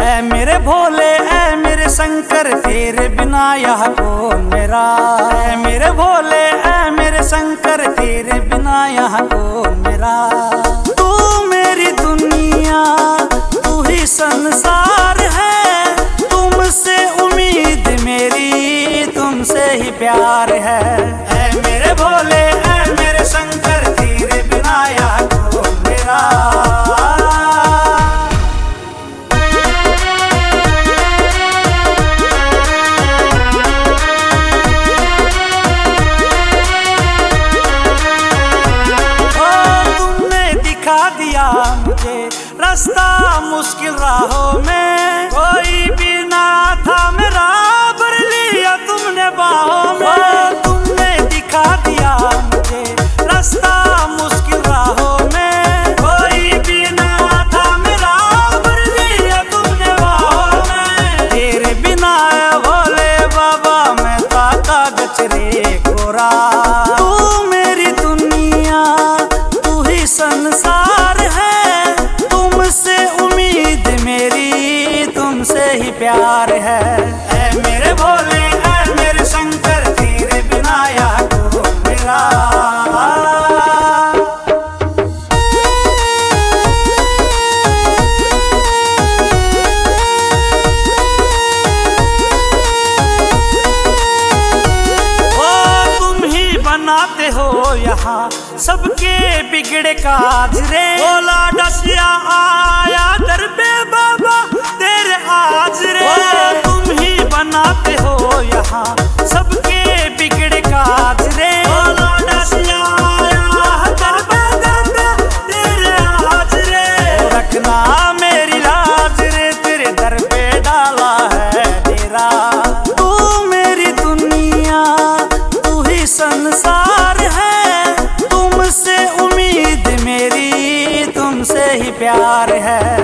ऐ मेरे भोले ऐ मेरे शंकर तेरे बिना यह कौन मेरा। ऐ मेरे भोले ऐ मेरे शंकर तेरे बिना यह कौन मेरा। तू मेरी दुनिया तू ही संसार है, तुमसे उम्मीद मेरी तुमसे ही प्यार है। ऐ मेरे भोले ऐ मेरे शंकर तेरे बिना यह कौन मेरा। दिया मुझे रास्ता मुश्किल राहों में, कोई भी ना था मेरा भर लिया तुमने बाहों में। तुमने दिखा दिया मुझे रास्ता मुश्किल राहों में, कोई भी ना था मेरा भर लिया तुमने बाहों में। तेरे बिना भोले बाबा मैं था कागज रे कोरा। तू मेरी दुनिया तू ही संसार है, तुमसे उम्मीद मेरी तुमसे ही प्यार है। ऐ मेरे भोले ऐ मेरे शंकर तेरे बिना यह कौन मेरा। बनाते हो यहाँ सबके बिगड़े काज रे। भोला डसिया आया दर पे बाबा तेरे आज रे। तुम ही बनाते हो यहाँ सबके बिगड़े काज रे। भोला डसिया आया दर पे तेरे आज रे। रखना मेरी लाज रे तेरे दर पे डाला है तेरा। तू मेरी दुनिया तू ही संसार है, तुमसे उम्मीद मेरी तुमसे ही प्यार है।